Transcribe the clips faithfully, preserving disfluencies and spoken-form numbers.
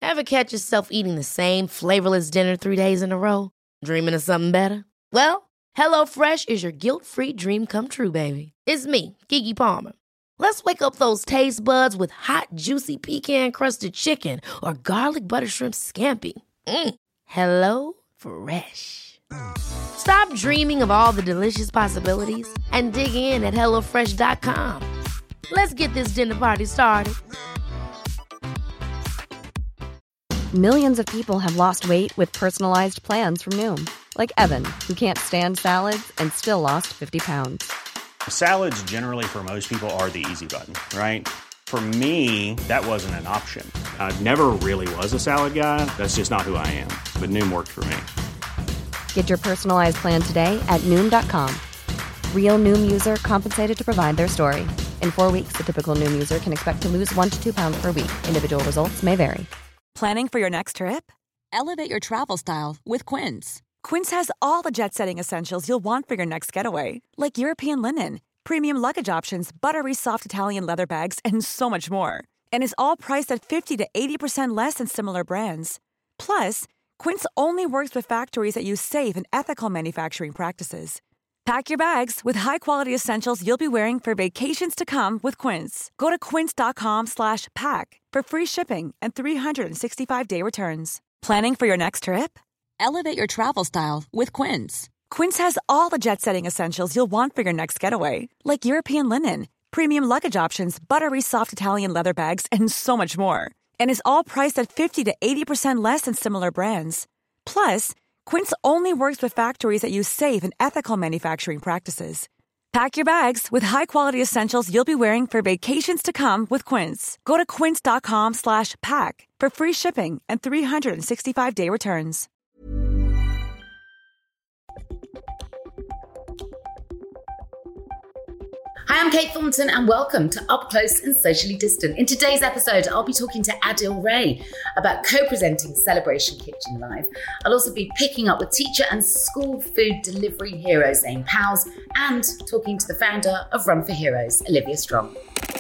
Ever catch yourself eating the same flavorless dinner three days in a row? Dreaming of something better? Well, HelloFresh is your guilt-free dream come true, baby. It's me, Keke Palmer. Let's wake up those taste buds with hot, juicy pecan-crusted chicken or garlic butter shrimp scampi. Mm. Hello Fresh. Stop dreaming of all the delicious possibilities and dig in at hello fresh dot com. Let's get this dinner party started. Millions of people have lost weight with personalized plans from Noom. Like Evan, who can't stand salads and still lost fifty pounds. Salads generally for most people are the easy button, right? For me, that wasn't an option. I never really was a salad guy. That's just not who I am. But Noom worked for me. Get your personalized plan today at Noom dot com. Real Noom user compensated to provide their story. In four weeks, the typical Noom user can expect to lose one to two pounds per week. Individual results may vary. Planning for your next trip? Elevate your travel style with Quince. Quince has all the jet-setting essentials you'll want for your next getaway, like European linen, premium luggage options, buttery soft Italian leather bags, and so much more. And is all priced at fifty to eighty percent less than similar brands. Plus, Quince only works with factories that use safe and ethical manufacturing practices. Pack your bags with high-quality essentials you'll be wearing for vacations to come with Quince. Go to quince dot com slash pack for free shipping and three sixty-five day returns. Planning for your next trip? Elevate your travel style with Quince. Quince has all the jet-setting essentials you'll want for your next getaway, like European linen, premium luggage options, buttery soft Italian leather bags, and so much more. And is all priced at fifty to eighty percent less than similar brands. Plus, Quince only works with factories that use safe and ethical manufacturing practices. Pack your bags with high-quality essentials you'll be wearing for vacations to come with Quince. Go to quince dot com slash pack for free shipping and three sixty-five day returns. Hi, I'm Kate Thornton and welcome to Up Close and Socially Distant. In today's episode, I'll be talking to Adil Ray about co-presenting Celebration Kitchen Live. I'll also be picking up with teacher and school food delivery hero Zane Powles and talking to the founder of Run for Heroes, Olivia Strong.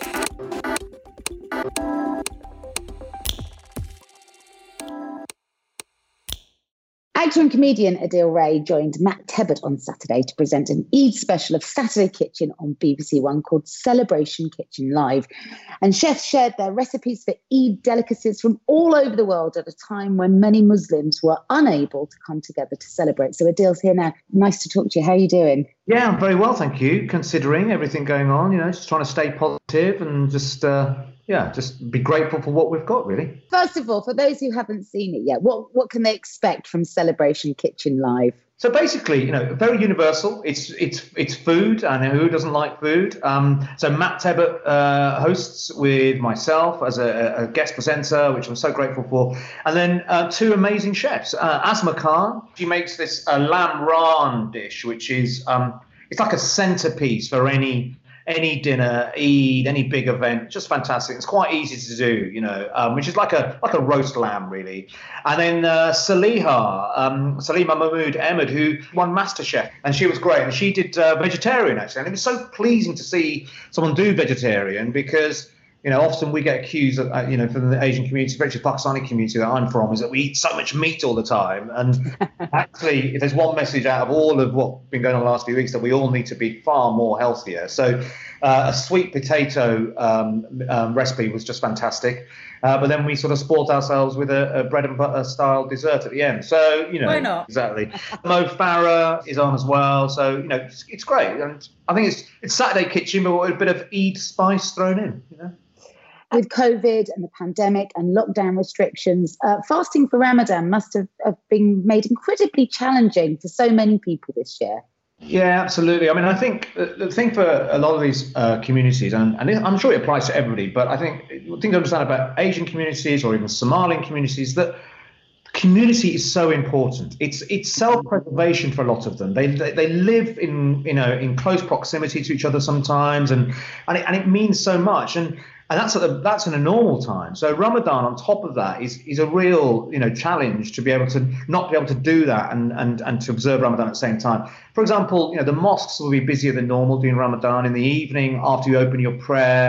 Actor and comedian Adil Ray joined Matt Tebbutt on Saturday to present an Eid special of Saturday Kitchen on B B C One called Celebration Kitchen Live. And chefs shared their recipes for Eid delicacies from all over the world at a time when many Muslims were unable to come together to celebrate. So Adil's here now. Nice to talk to you. How are you doing? Yeah, I'm very well, thank you, considering everything going on, you know, just trying to stay positive and just... Uh... Yeah, just be grateful for what we've got, really. First of all, for those who haven't seen it yet, what, what can they expect from Celebration Kitchen Live? So basically, you know, very universal. It's it's it's food, and who doesn't like food? Um, so Matt Tebbutt uh, hosts with myself as a, a guest presenter, which I'm so grateful for. And then uh, two amazing chefs. Uh, Asma Khan, she makes this uh, lamb raan dish, which is um, it's like a centerpiece for any... any dinner, Eid, any big event, just fantastic. It's quite easy to do, you know, um, which is like a like a roast lamb, really. And then uh, Saliha, um, Salima Mahmood Ahmed, who won MasterChef, and she was great. And she did uh, vegetarian, actually. And it was so pleasing to see someone do vegetarian because, you know, often we get accused of, uh, you know, from the Asian community, especially Pakistani community that I'm from, is that we eat so much meat all the time. And actually, if there's one message out of all of what's been going on the last few weeks, that we all need to be far more healthier. So uh, a sweet potato um, um, recipe was just fantastic. Uh, but then we sort of spoiled ourselves with a, a bread and butter style dessert at the end. So, you know, why not? Exactly. Mo Farah is on as well. So, you know, it's, it's great. And I think it's it's Saturday Kitchen, but with a bit of Eid spice thrown in, you know. With COVID and the pandemic and lockdown restrictions, uh, fasting for Ramadan must have, have been made incredibly challenging for so many people this year. Yeah, absolutely. I mean, I think the thing for a lot of these uh, communities, and, and I'm sure it applies to everybody, but I think the thing to understand about Asian communities or even Somalian communities, that community is so important. It's it's self-preservation for a lot of them. They they, they live in you know in close proximity to each other sometimes, and and it, and it means so much. And And that's at a, that's in a normal time. So Ramadan, on top of that, is is a real you know challenge to be able to not be able to do that and and and to observe Ramadan at the same time. For example, you know the mosques will be busier than normal during Ramadan in the evening after you open your prayer.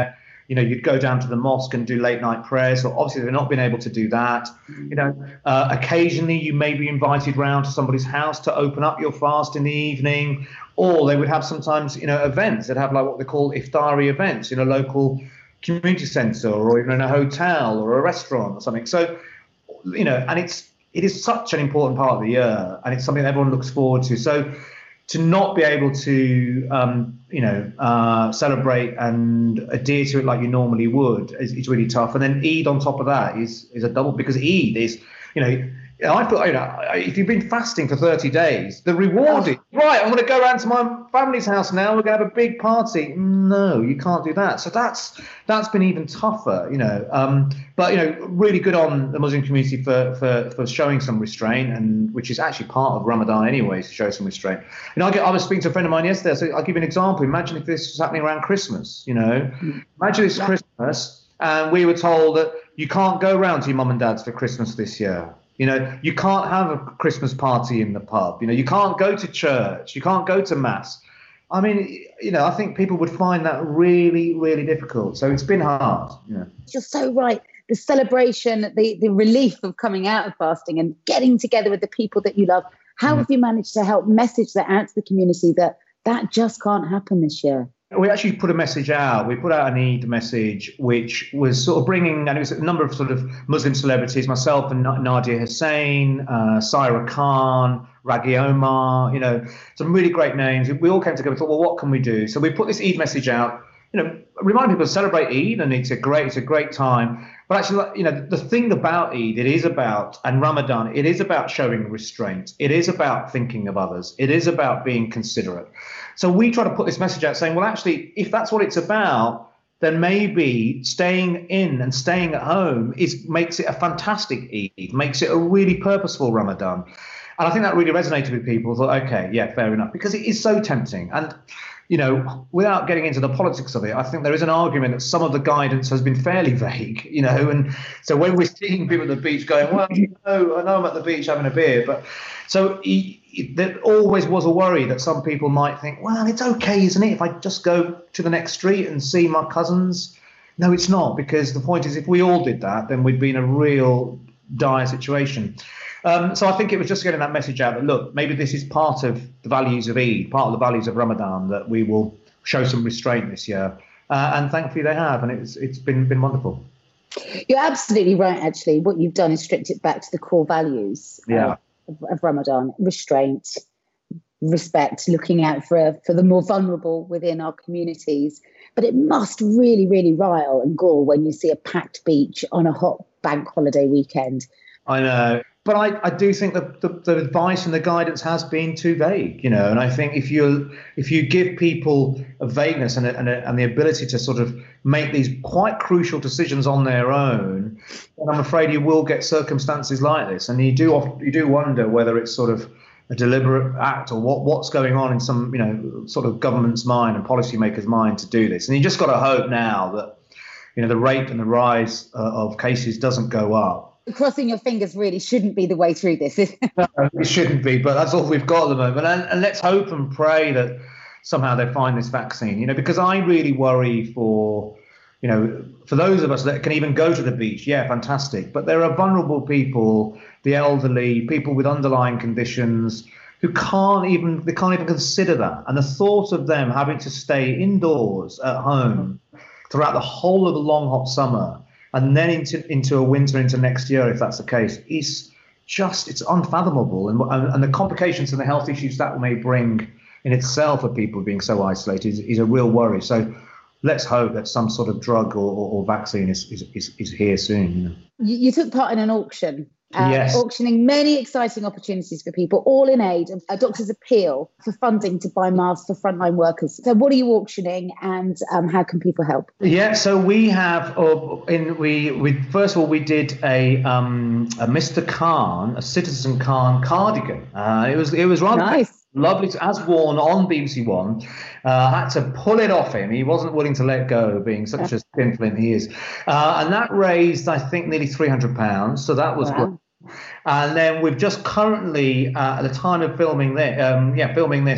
you know, you'd go down to the mosque and do late night prayers. So obviously they've not been able to do that. You know, uh, occasionally you may be invited round to somebody's house to open up your fast in the evening, or they would have sometimes, you know, events that have like what they call iftari events in a local community centre or even in a hotel or a restaurant or something. So, you know, and it's it is such an important part of the year, and it's something that everyone looks forward to. So to not be able to, um, you know, uh, celebrate and adhere to it like you normally would is, is really tough. And then Eid on top of that is is a double, because Eid is, you know, I thought, you know, if you've been fasting for thirty days, the reward is, right, I'm going to go around to my family's house now, we're going to have a big party. No, you can't do that. So that's that's been even tougher, you know. Um, but, you know, really good on the Muslim community for, for, for showing some restraint, and which is actually part of Ramadan anyway, to show some restraint. You know, I, get, I was speaking to a friend of mine yesterday, so I'll give you an example. Imagine if this was happening around Christmas, you know. Imagine it's Christmas and we were told that you can't go round to your mum and dad's for Christmas this year. You know, you can't have a Christmas party in the pub. You know, you can't go to church. You can't go to mass. I mean, you know, I think people would find that really, really difficult. So it's been hard. You know. You're so right. The celebration, the, the relief of coming out of fasting and getting together with the people that you love. How mm. have you managed to help message that out to the community that that just can't happen this year? We actually put a message out. We put out an Eid message, which was sort of bringing, and it was a number of sort of Muslim celebrities, myself and Nadia Hussain, uh, Syra Khan, Raghi Omar, you know, some really great names. We all came together and thought, well, what can we do? So we put this Eid message out, you know, remind people to celebrate Eid, and it's a great, it's a great time. But actually, you know, the thing about Eid, it is about, and Ramadan, it is about showing restraint. It is about thinking of others. It is about being considerate. So we try to put this message out saying, well, actually, if that's what it's about, then maybe staying in and staying at home is makes it a fantastic Eid, makes it a really purposeful Ramadan. And I think that really resonated with people. Thought, okay, yeah, fair enough, because it is so tempting. And, you know, without getting into the politics of it, I think there is an argument that some of the guidance has been fairly vague, you know. And so when we're seeing people at the beach going, well, you know, I know I'm at the beach having a beer, but so he, he, there always was a worry that some people might think, well, it's okay, isn't it, if I just go to the next street and see my cousins? No, it's not, because the point is, if we all did that, then we'd be in a real dire situation. Um, so I think it was just getting that message out that, look, maybe this is part of the values of Eid, part of the values of Ramadan, that we will show some restraint this year. Uh, and thankfully they have, and it's it's been been wonderful. You're absolutely right, actually. What you've done is stripped it back to the core values yeah. of, of Ramadan: restraint, respect, looking out for, for the more vulnerable within our communities. But it must really, really rile and gall when you see a packed beach on a hot bank holiday weekend. I know. But I, I do think that the, the advice and the guidance has been too vague, you know, and I think if you if you give people a vagueness and, a, and, a, and the ability to sort of make these quite crucial decisions on their own, then I'm afraid you will get circumstances like this. And you do often, you do wonder whether it's sort of a deliberate act or what what's going on in some, you know, sort of government's mind and policymakers' mind to do this. And you just got to hope now that, you know, the rate and the rise uh, of cases doesn't go up. Crossing your fingers really shouldn't be the way through this, is it? No, it shouldn't be, but that's all we've got at the moment. And, and let's hope and pray that somehow they find this vaccine, you know, because I really worry for, you know, for those of us that can even go to the beach. Yeah, fantastic. But there are vulnerable people, the elderly, people with underlying conditions who can't even, they can't even consider that. And the thought of them having to stay indoors at home throughout the whole of the long, hot summer, and then into into a winter, into next year, if that's the case, is just, it's unfathomable. And, and, and the complications and the health issues that may bring in itself of people being so isolated is, is a real worry. So let's hope that some sort of drug or, or, or vaccine is, is, is, is here soon. You know. You, you took part in an auction. Uh, yes. Auctioning many exciting opportunities for people, all in aid of a doctor's appeal for funding to buy masks for frontline workers. So what are you auctioning, and um, how can people help? Yeah, so we have, uh, in we, we first of all, we did a, um, a Mister Khan, a Citizen Khan cardigan. Uh, it was it was rather nice. Lovely, to, as worn on B B C One. Uh, I had to pull it off him. He wasn't willing to let go, being such a skinflint he is. Uh, and that raised, I think, nearly three hundred pounds. So that was wow. good. And then we've just currently, uh, at the time of filming this, um, yeah, filming this,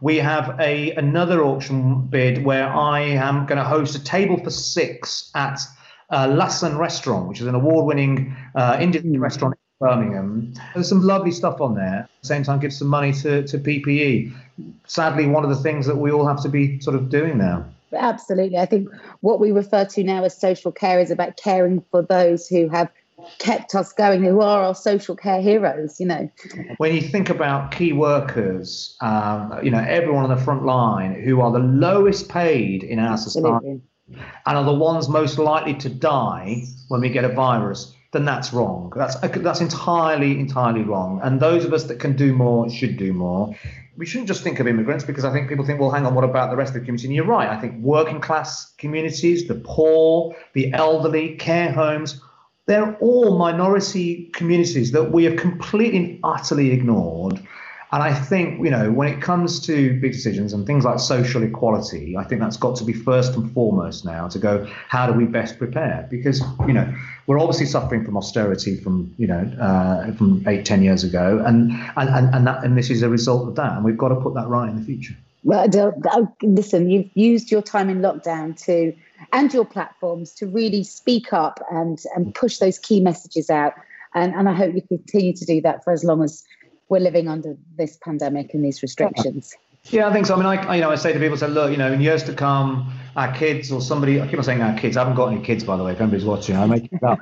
we have a another auction bid where I am going to host a table for six at uh, Lassan Restaurant, which is an award-winning uh, Indian mm. restaurant in Birmingham. There's some lovely stuff on there. At the same time, give some money to, to P P E. Sadly, one of the things that we all have to be sort of doing now. Absolutely. I think what we refer to now as social care is about caring for those who have kept us going, who are our social care heroes, you know. When you think about key workers, um, you know, everyone on the front line who are the lowest paid in our Absolutely. society and are the ones most likely to die when we get a virus, then that's wrong. That's that's entirely, entirely wrong. And those of us that can do more should do more. We shouldn't just think of immigrants, because I think people think, well, hang on, what about the rest of the community? And you're right. I think working class communities, the poor, the elderly, care homes, they're all minority communities that we have completely and utterly ignored. And I think, you know, when it comes to big decisions and things like social equality, I think that's got to be first and foremost now, to go, how do we best prepare? Because, you know, we're obviously suffering from austerity from, you know, uh, from eight, ten years ago. And and, and, and, that, and this is a result of that. And we've got to put that right in the future. Well, Adil, listen, you've used your time in lockdown to, and your platforms to really speak up and, and push those key messages out. And, and I hope you continue to do that for as long as we're living under this pandemic and these restrictions. Yeah, I think so. I mean, I, I you know, I say to people, say, look, you know, in years to come, our kids or somebody, I keep on saying our kids, I haven't got any kids, by the way, if anybody's watching, I make it up.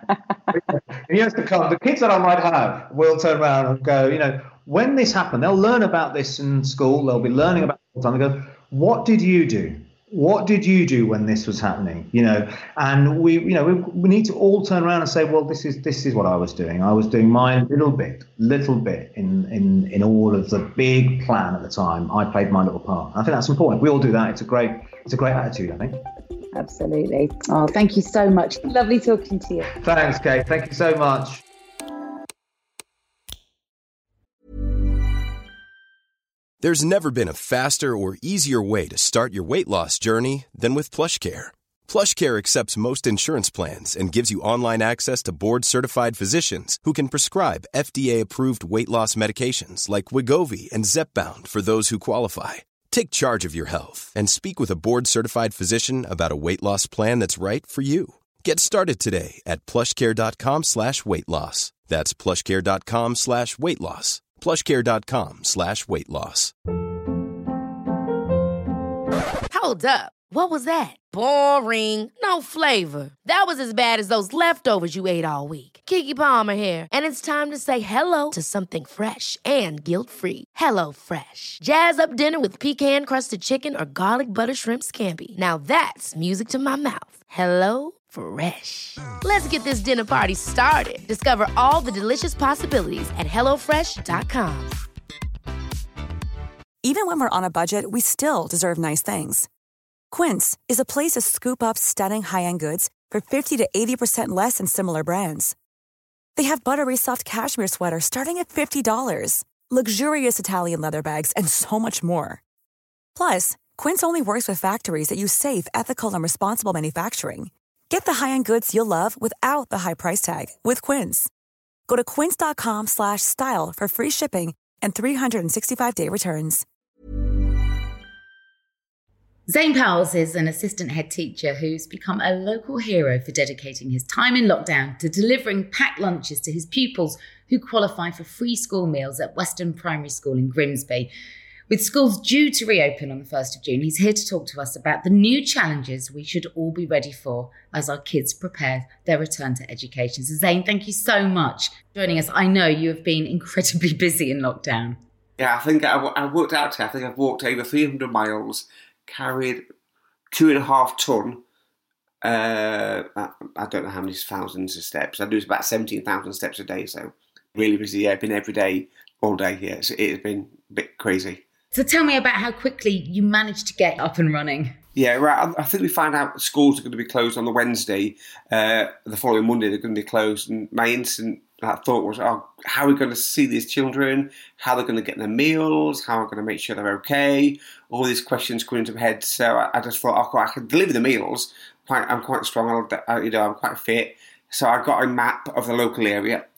In years to come, the kids that I might have will turn around and go, you know, when this happened, they'll learn about this in school, they'll be learning about it all the time. They go, what did you do? What did you do when this was happening? You know, and we, you know, we, we need to all turn around and say, well, this is this is what I was doing. I was doing my little bit, little bit in in in all of the big plan at the time. I played my little part. I think that's important. We all do that. It's a great, it's a great attitude, I think. Absolutely. Oh, thank you so much. Lovely talking to you. Thanks, Kate. Thank you so much. There's never been a faster or easier way to start your weight loss journey than with PlushCare. PlushCare accepts most insurance plans and gives you online access to board-certified physicians who can prescribe F D A-approved weight loss medications like Wegovy and Zepbound for those who qualify. Take charge of your health and speak with a board-certified physician about a weight loss plan that's right for you. Get started today at plushcare.com slash weight loss. That's plushcare.com slash weight loss. plushcare.com slash weight loss. Hold up. What was that? Boring. No flavor. That was as bad as those leftovers you ate all week. Keke Palmer here. And it's time to say hello to something fresh and guilt-free. Hello Fresh. Jazz up dinner with pecan-crusted chicken or garlic butter shrimp scampi. Now that's music to my mouth. Hello Fresh. Let's get this dinner party started. Discover all the delicious possibilities at hello fresh dot com. Even when we're on a budget, we still deserve nice things. Quince is a place to scoop up stunning high-end goods for fifty to eighty percent less than similar brands. They have buttery soft cashmere sweaters starting at fifty dollars, luxurious Italian leather bags, and so much more. Plus, Quince only works with factories that use safe, ethical, and responsible manufacturing. Get the high-end goods you'll love without the high price tag with Quince. Go to quince.com slash style for free shipping and three sixty-five day returns. Zane Powles is an assistant head teacher who's become a local hero for dedicating his time in lockdown to delivering packed lunches to his pupils who qualify for free school meals at Weston Primary School in Grimsby. With schools due to reopen on the first of June, he's here to talk to us about the new challenges we should all be ready for as our kids prepare their return to education. So Zane, thank you so much for joining us. I know you have been incredibly busy in lockdown. Yeah, I think I, I worked out today. I think I've walked over three hundred miles, carried two and a half ton. Uh, I, I don't know how many thousands of steps. I do about seventeen thousand steps a day. So really busy. Yeah, been every day, all day. Yeah, so it has been a bit crazy. So tell me about how quickly you managed to get up and running. Yeah, right. I think we found out schools are going to be closed on the Wednesday. Uh, the following Monday, they're going to be closed. And my instant thought was, oh, how are we going to see these children? How are they going to get their meals? How are we going to make sure they're okay? All these questions come into my head. So I, I just thought, oh, I can deliver the meals. Quite, I'm quite strong. I, you know, I'm quite fit. So I got a map of the local area.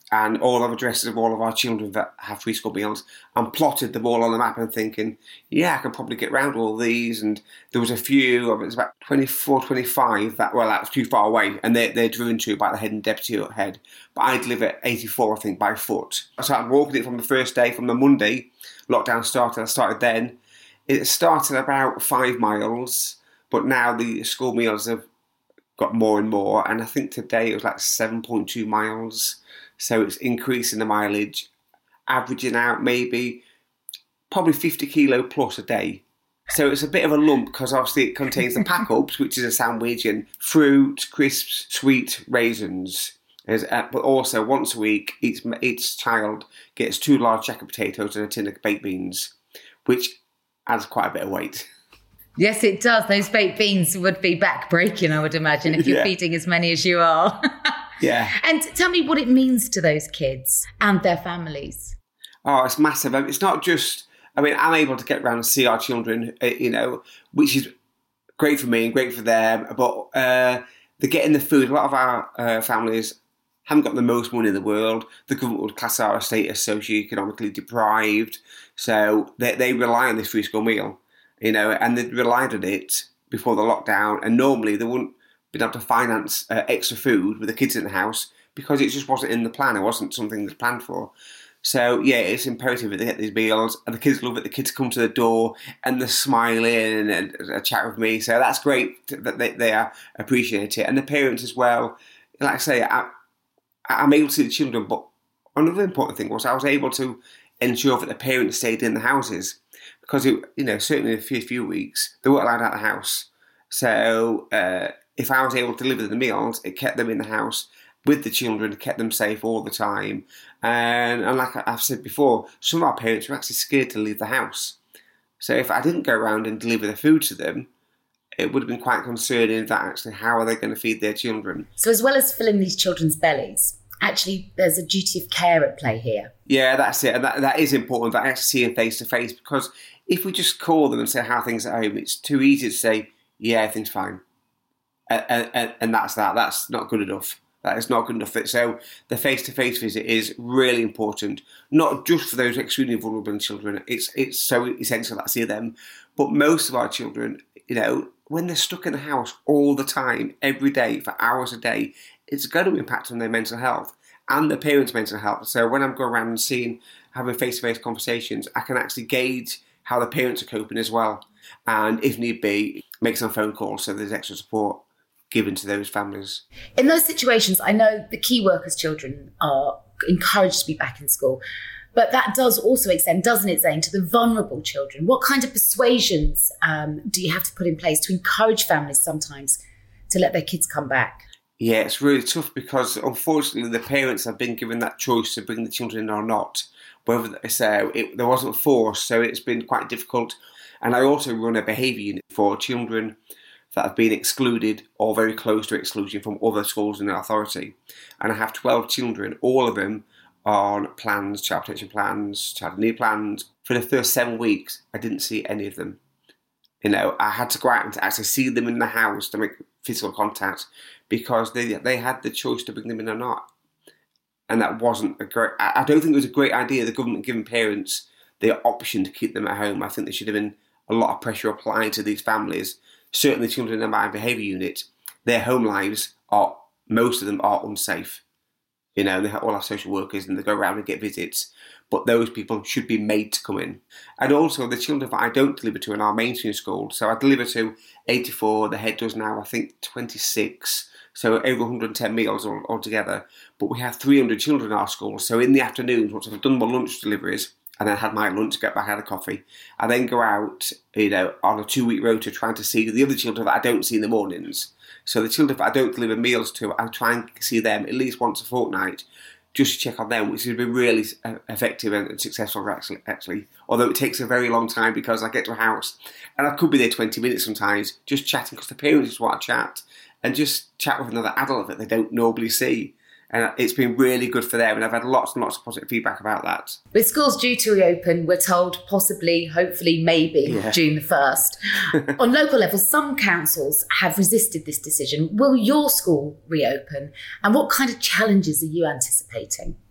and all of the addresses of all of our children that have free school meals, and plotted them all on the map and thinking, yeah, I can probably get round all these. And there was a few, it was about twenty-four, twenty-five, that, well, that was too far away, and they, they're driven to by the head and deputy head. But I'd live at eighty-four, I think, by foot. So I'm walking it from the first day, from the Monday, lockdown started, I started then. It started about five miles, but now the school meals have got more and more, and I think today it was like seven point two miles. So it's increasing the mileage, averaging out maybe probably fifty kilo plus a day. So it's a bit of a lump because obviously it contains the pack-ups, which is a sandwich, and fruit, crisps, sweet raisins. But also once a week, each, each child gets two large jacket potatoes and a tin of baked beans, which adds quite a bit of weight. Yes, it does. Those baked beans would be back-breaking, I would imagine, if you're yeah. feeding as many as you are. Yeah. And tell me what it means to those kids and their families. Oh, it's massive. It's not just, I mean, I'm able to get around and see our children, you know, which is great for me and great for them. But uh, they're getting the food. A lot of our uh, families haven't got the most money in the world. The government would class our estate as socioeconomically deprived. So they, they rely on this free school meal, you know, and they relied on it before the lockdown. And normally they wouldn't been able to finance uh, extra food with the kids in the house because it just wasn't in the plan. It wasn't something that's planned for. So, yeah, it's imperative that they get these meals, and the kids love it. The kids come to the door and they're smiling and, and a chat with me. So that's great that they, they appreciate it. And the parents as well. Like I say, I, I'm able to see the children, but another important thing was I was able to ensure that the parents stayed in the houses because, it, you know, certainly in a few, few weeks, they weren't allowed out of the house. So uh, if I was able to deliver the meals, it kept them in the house with the children, kept them safe all the time. And, and like I've said before, some of our parents were actually scared to leave the house. So if I didn't go around and deliver the food to them, it would have been quite concerning that actually how are they going to feed their children. So as well as filling these children's bellies, actually there's a duty of care at play here. Yeah, that's it. And that, that is important, that I actually see them face to face, because if we just call them and say how things are at home, it's too easy to say, yeah, everything's fine. And, and, and that's that. That's not good enough. That is not good enough. So the face-to-face visit is really important, not just for those extremely vulnerable children. It's it's so essential that I see them. But most of our children, you know, when they're stuck in the house all the time, every day, for hours a day, it's going to impact on their mental health and the parents' mental health. So when I'm going around and seeing, having face-to-face conversations, I can actually gauge how the parents are coping as well. And if need be, make some phone calls so there's extra support given to those families. In those situations, I know the key workers' children are encouraged to be back in school, but that does also extend, doesn't it, Zane, to the vulnerable children? What kind of persuasions um, do you have to put in place to encourage families sometimes to let their kids come back? Yeah, it's really tough because unfortunately the parents have been given that choice to bring the children in or not. Whether so, it, there wasn't force, so it's been quite difficult. And I also run a behaviour unit for children that have been excluded or very close to exclusion from other schools in the authority. And I have twelve children, all of them on plans, child protection plans, child need plans. For the first seven weeks, I didn't see any of them. You know, I had to go out and to actually see them in the house to make physical contact because they they had the choice to bring them in or not. And that wasn't a great, I don't think it was a great idea, the government giving parents the option to keep them at home. I think there should have been a lot of pressure applied to these families. Certainly children in my behaviour unit, their home lives are, most of them are unsafe. You know, they have all our social workers and they go around and get visits, but those people should be made to come in. And also the children that I don't deliver to in our mainstream school, so I deliver to eighty-four, the head does now I think twenty-six, so over one hundred ten meals all, altogether. But we have three hundred children in our school, so in the afternoons, once I've done my lunch deliveries, and then had my lunch, get back, had a coffee. I then go out, you know, on a two-week rota trying to see the other children that I don't see in the mornings. So the children that I don't deliver meals to, I try and see them at least once a fortnight, just to check on them, which has been really effective and successful actually. actually. Although it takes a very long time because I get to a house and I could be there twenty minutes sometimes, just chatting because the parents just want to chat and just chat with another adult that they don't normally see. And it's been really good for them, and I've had lots and lots of positive feedback about that. With schools due to reopen, we're told possibly, hopefully, maybe yeah. June the first. On local level, some councils have resisted this decision. Will your school reopen? And what kind of challenges are you anticipating?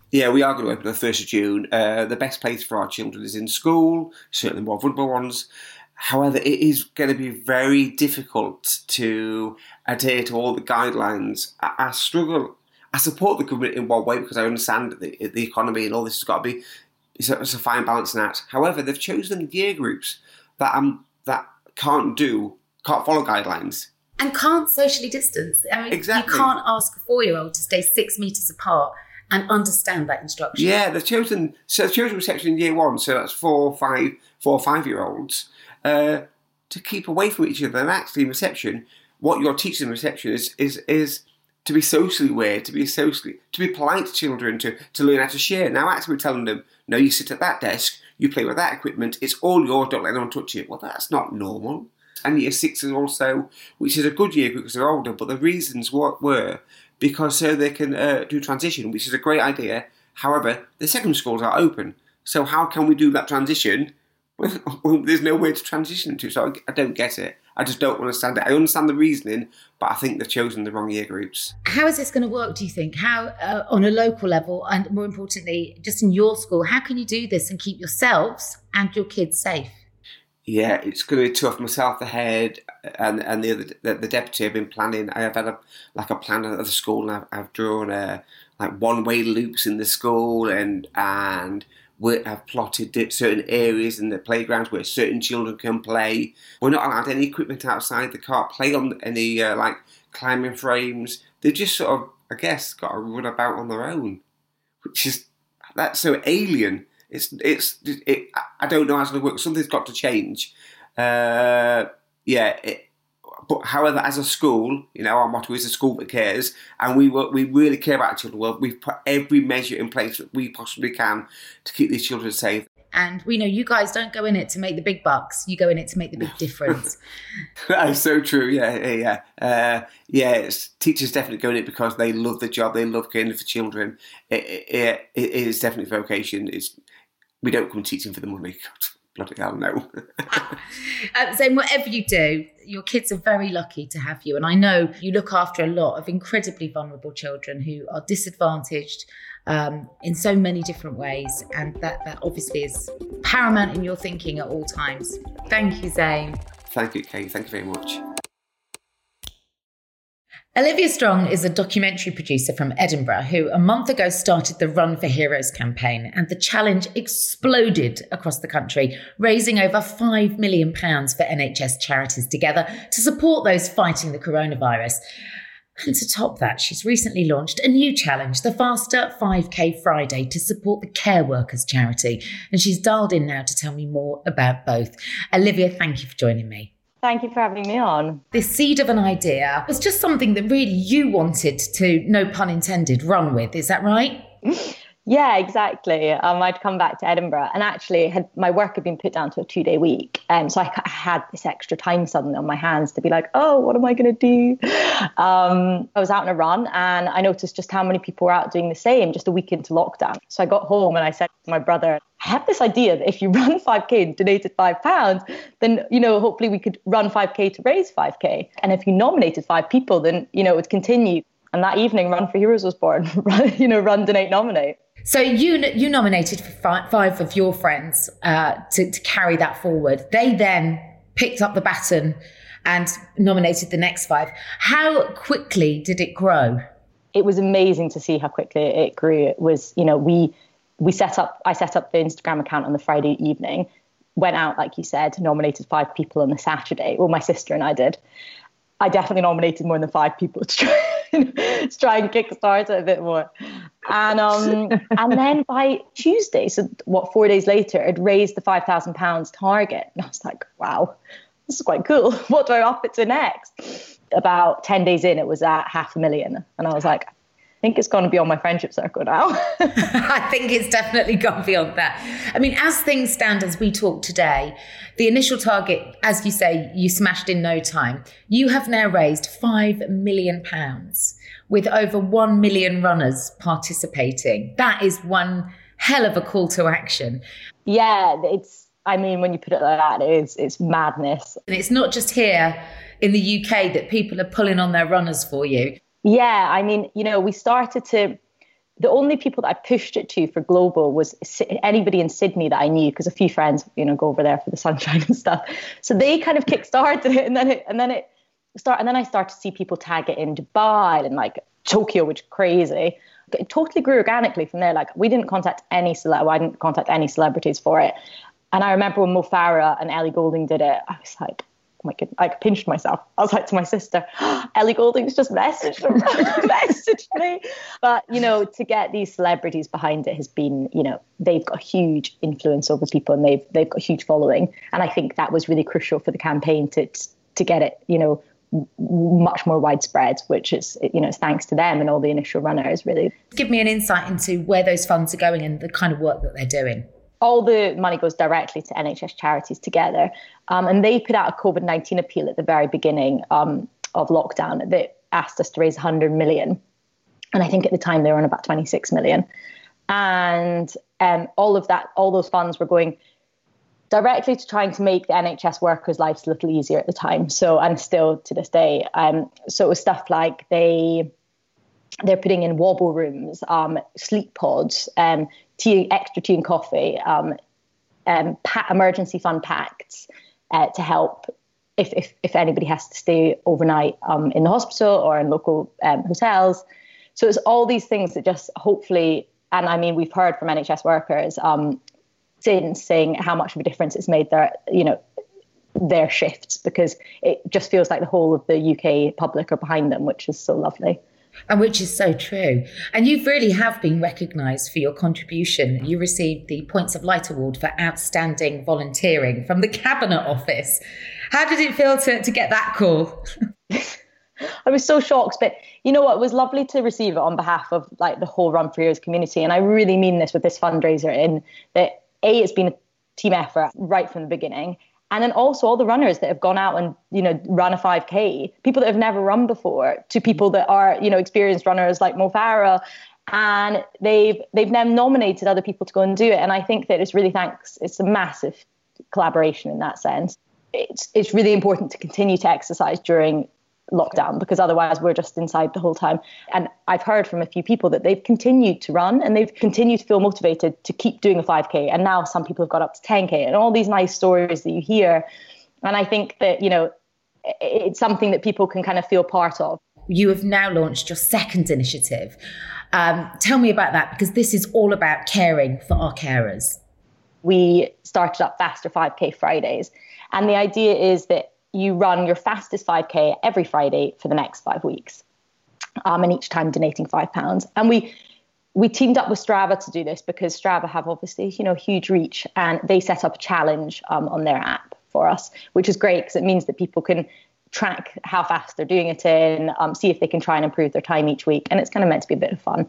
Yeah, we are going to open on the first of June. Uh, the best place for our children is in school, certainly more vulnerable ones. However, it is going to be very difficult to adhere to all the guidelines. I, I struggle. I support the government in one way because I understand that the, the economy and all this has got to be, it's a, it's a fine balancing act. However, they've chosen year groups that um, that can't do, can't follow guidelines. And can't socially distance. I mean, exactly. You can't ask a four-year-old to stay six metres apart and understand that instruction. Yeah, they've chosen, so they've chosen reception in year one, so that's four, five, four or five-year-olds, uh, to keep away from each other. And actually in reception, what you're teaching in reception is is is to be socially aware, to be socially, to be polite to children, to, to learn how to share. Now actually we're telling them, no, you sit at that desk, you play with that equipment, it's all yours, don't let anyone touch it. Well, that's not normal. And year six is also, which is a good year because they're older, but the reasons what were because so they can uh, do transition, which is a great idea. However, the secondary schools are open. So how can we do that transition when, when there's nowhere to transition to? So I, I don't get it. I just don't understand it. I understand the reasoning, but I think they've chosen the wrong year groups. How is this going to work, do you think? How, uh, on a local level, and more importantly, just in your school, how can you do this and keep yourselves and your kids safe? Yeah, it's going to be tough. Myself, the head, and and the other, the, the deputy have been planning. I have had a like a plan of the school, and I've, I've drawn a, like one-way loops in the school, and and we have plotted certain areas in the playgrounds where certain children can play. We're not allowed any equipment outside. They can't play on any uh, like climbing frames. They've just sort of, I guess, got to run about on their own, which is that's so alien. It's it's it, I don't know how it's going to work. Something's got to change. Uh, yeah. It, but however, as a school, you know, our motto is a school that cares, and we work, we really care about children. Well, we've put every measure in place that we possibly can to keep these children safe. And we know you guys don't go in it to make the big bucks. You go in it to make the big difference. That is so true. Yeah, yeah, yeah. Uh, yeah, it's, teachers definitely go in it because they love the job. They love caring for children. It, it, it is definitely vocation. It's we don't come teaching for the money. God, bloody hell, no. uh, so whatever you do, your kids are very lucky to have you. And I know you look after a lot of incredibly vulnerable children who are disadvantaged um, in so many different ways. And that, that obviously is paramount in your thinking at all times. Thank you, Zane. Thank you, Kate. Thank you very much. Olivia Strong is a documentary producer from Edinburgh who a month ago started the Run for Heroes campaign, and the challenge exploded across the country, raising over five million pounds for N H S charities together to support those fighting the coronavirus. And to top that, she's recently launched a new challenge, the Faster five K Friday, to support the Care Workers charity. And she's dialed in now to tell me more about both. Olivia, thank you for joining me. Thank you for having me on. This seed of an idea was just something that really you wanted to, no pun intended, run with. Is that right? Yeah, exactly. Um, I'd come back to Edinburgh and actually had my work had been put down to a two-day week. Um, so I had this extra time suddenly on my hands to be like, oh, what am I going to do? Um, I was out on a run and I noticed just how many people were out doing the same just a week into lockdown. So I got home and I said to my brother, I have this idea that if you run five K and donated five pounds, then, you know, hopefully we could run five K to raise five K. And if you nominated five people, then, you know, it would continue. And that evening, Run for Heroes was born. you know, run, donate, nominate. So you you nominated for five, five of your friends uh, to, to carry that forward. They then picked up the baton and nominated the next five. How quickly did it grow? It was amazing to see how quickly it grew. It was, you know, we we set up, I set up the Instagram account on the Friday evening, went out, like you said, nominated five people on the Saturday. Well, my sister and I did. I definitely nominated more than five people to try, to try and kickstart it a bit more. And um, and then by Tuesday, so what, four days later, it raised the five thousand pounds target. And I was like, wow, this is quite cool. What do I up it to next? About ten days in, it was at half a million. And I was like, I think it's going to be on my friendship circle now. I think it's definitely gone beyond that. I mean, as things stand as we talk today, the initial target, as you say, you smashed in no time. You have now raised five million pounds with over one million runners participating. That is one hell of a call to action. Yeah, it's, I mean, when you put it like that, it's, it's madness. And it's not just here in the U K that people are pulling on their runners for you. Yeah, I mean, you know, we started to the only people that I pushed it to for global was anybody in Sydney that I knew, because a few friends, you know, go over there for the sunshine and stuff. So they kind of kick-started it, and then it, and then it start, and then I started to see people tag it in Dubai and like Tokyo, which is crazy. It totally grew organically from there. Like we didn't contact any cele- well, I didn't contact any celebrities for it. And I remember when Mo Farah and Ellie Goulding did it, I was like, oh my God, I pinched myself. I was like to my sister, oh, Ellie Goulding's just messaged, messaged me. But, you know, to get these celebrities behind it has been, you know, they've got a huge influence over people, and they've they've got a huge following. And I think that was really crucial for the campaign to to get it, you know, much more widespread, which is, you know, it's thanks to them and all the initial runners, really. Give me an insight into where those funds are going and the kind of work that they're doing. All the money goes directly to N H S Charities Together. Um, and they put out a COVID nineteen appeal at the very beginning um, of lockdown that asked us to raise one hundred million. And I think at the time they were on about twenty-six million. And um, all of that, all those funds were going directly to trying to make the N H S workers' lives a little easier at the time. So, and still to this day. Um, so it was stuff like they, they're putting in wobble rooms, um, sleep pods, um, tea, extra tea and coffee, um, um, pa- emergency fund packs uh, to help if, if if anybody has to stay overnight um, in the hospital or in local um, hotels. So it's all these things that just hopefully, and I mean, we've heard from N H S workers um, since saying how much of a difference it's made their, you know, their shifts, because it just feels like the whole of the U K public are behind them, which is so lovely. And which is so true. And you really have been recognised for your contribution. You received the Points of Light Award for outstanding volunteering from the Cabinet Office. How did it feel to, to get that call? I was so shocked, but you know what? It was lovely to receive it on behalf of like the whole Run for Heroes community. And I really mean this with this fundraiser, in that A, it's been a team effort right from the beginning. And then also all the runners that have gone out and, you know, run a five K, people that have never run before, to people that are, you know, experienced runners like Mo Farah. And they've they've now nominated other people to go and do it. And I think that it's really thanks. It's a massive collaboration in that sense. It's it's really important to continue to exercise during lockdown, because otherwise we're just inside the whole time. And I've heard from a few people that they've continued to run and they've continued to feel motivated to keep doing a five K. And now some people have got up to ten K, and all these nice stories that you hear. And I think that, you know, it's something that people can kind of feel part of. You have now launched your second initiative. Um, tell me about that, because this is all about caring for our carers. We started up Faster five K Fridays. And the idea is that you run your fastest five K every Friday for the next five weeks. Um, and each time donating five pounds. And we we teamed up with Strava to do this, because Strava have obviously, you know, huge reach, and they set up a challenge um, on their app for us, which is great because it means that people can track how fast they're doing it in, um, see if they can try and improve their time each week. And it's kind of meant to be a bit of fun.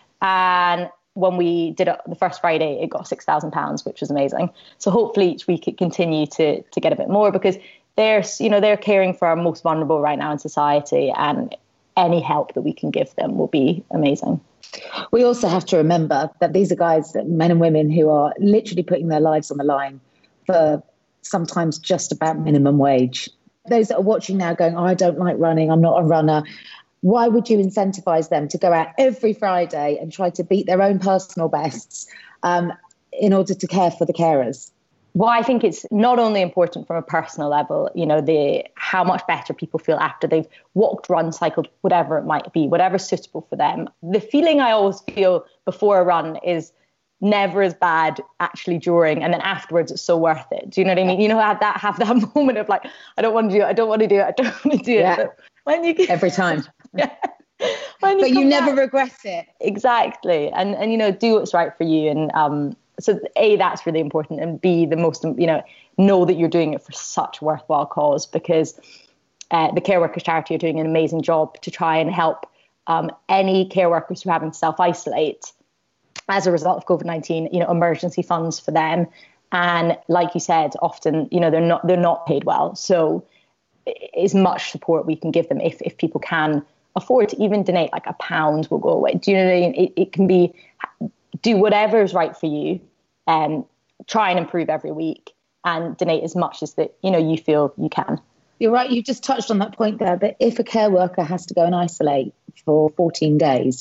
And when we did it the first Friday, it got six thousand pounds, which was amazing. So hopefully each week it continue to to get a bit more, because they're, you know, they're caring for our most vulnerable right now in society, and any help that we can give them will be amazing. We also have to remember that these are guys, men and women, who are literally putting their lives on the line for sometimes just about minimum wage. Those that are watching now going, oh, I don't like running, I'm not a runner. Why would you incentivize them to go out every Friday and try to beat their own personal bests um, in order to care for the carers? Well, I think it's not only important from a personal level, you know, the how much better people feel after they've walked, run, cycled, whatever it might be, whatever's suitable for them. The feeling I always feel before a run is never as bad actually during, and then afterwards it's so worth it. Do you know what I mean? You know, have that have that moment of like, I don't want to do it, I don't want to do it, I don't want to do it. Yeah. But when you get, every time. Yeah. When you but you never back, regret it. Exactly. And and you know, do what's right for you. And um so A, that's really important, and B, the most, you know, know that you're doing it for such a worthwhile cause, because uh, the Care Workers Charity are doing an amazing job to try and help um, any care workers who are having to self-isolate as a result of COVID nineteen, you know, emergency funds for them. And like you said, often, you know, they're not they're not paid well. So as much support we can give them, if if people can afford to even donate like a pound, will go away. Do you know what I mean? It, it can be, do whatever is right for you, and um, try and improve every week, and donate as much as that, you know, you feel you can. You're right. You just touched on that point there, that if a care worker has to go and isolate for fourteen days,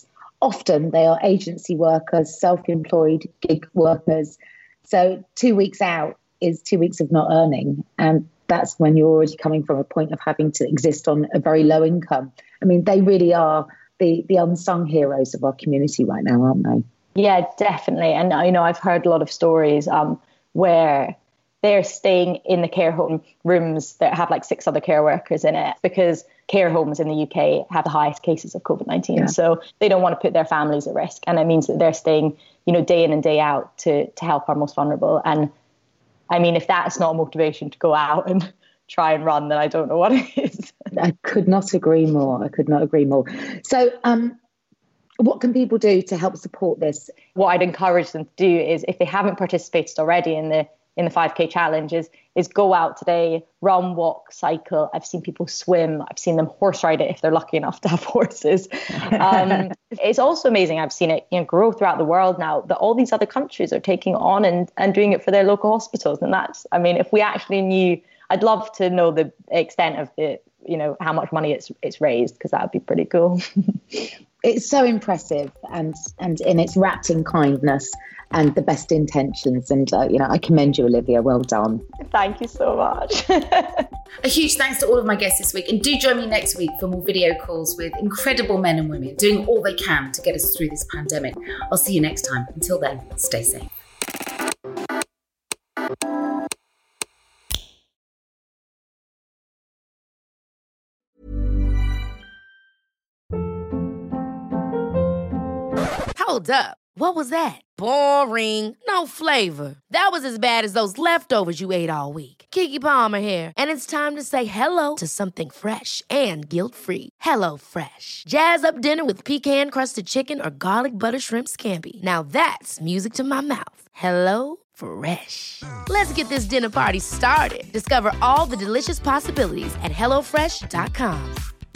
often they are agency workers, self-employed gig workers. So two weeks out is two weeks of not earning. And that's when you're already coming from a point of having to exist on a very low income. I mean, they really are the, the unsung heroes of our community right now, aren't they? Yeah, definitely. And, you know, I've heard a lot of stories um, where they're staying in the care home rooms that have like six other care workers in it, because care homes in the U K have the highest cases of COVID nineteen. Yeah. So they don't want to put their families at risk. And it means that they're staying, you know, day in and day out to, to help our most vulnerable. And I mean, if that's not a motivation to go out and try and run, then I don't know what it is. I could not agree more. I could not agree more. So, um, what can people do to help support this? What I'd encourage them to do is, if they haven't participated already in the in the five K challenge, is, is go out today, run, walk, cycle. I've seen people swim. I've seen them horse ride it if they're lucky enough to have horses. Um, it's also amazing. I've seen it, you know, grow throughout the world now, that all these other countries are taking on and, and doing it for their local hospitals. And that's, I mean, if we actually knew, I'd love to know the extent of the, you know, how much money it's it's raised, because that would be pretty cool. It's so impressive, and and and it's wrapped in kindness and the best intentions. And, uh, you know, I commend you, Olivia. Well done. Thank you so much. A huge thanks to all of my guests this week. And do join me next week for more video calls with incredible men and women doing all they can to get us through this pandemic. I'll see you next time. Until then, stay safe. Hold up. What was that? Boring. No flavor. That was as bad as those leftovers you ate all week. Keke Palmer here, and it's time to say hello to something fresh and guilt-free. Hello Fresh. Jazz up dinner with pecan-crusted chicken or garlic butter shrimp scampi. Now that's music to my mouth. Hello Fresh. Let's get this dinner party started. Discover all the delicious possibilities at hello fresh dot com.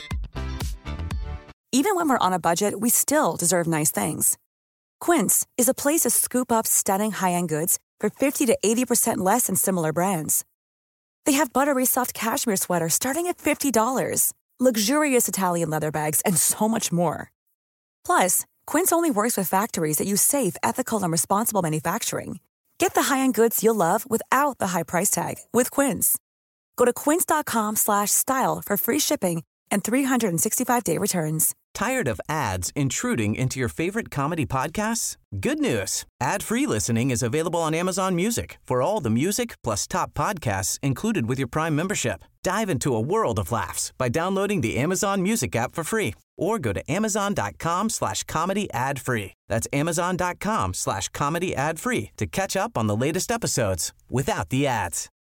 Even when we're on a budget, we still deserve nice things. Quince is a place to scoop up stunning high-end goods for fifty to eighty percent less than similar brands. They have buttery soft cashmere sweaters starting at fifty dollars, luxurious Italian leather bags, and so much more. Plus, Quince only works with factories that use safe, ethical, and responsible manufacturing. Get the high-end goods you'll love without the high price tag with Quince. Go to quince.com slash style for free shipping and three sixty-five day returns. Tired of ads intruding into your favorite comedy podcasts? Good news. Ad-free listening is available on Amazon Music for all the music plus top podcasts included with your Prime membership. Dive into a world of laughs by downloading the Amazon Music app for free, or go to amazon.com slash comedy ad free. That's amazon.com slash comedy ad free to catch up on the latest episodes without the ads.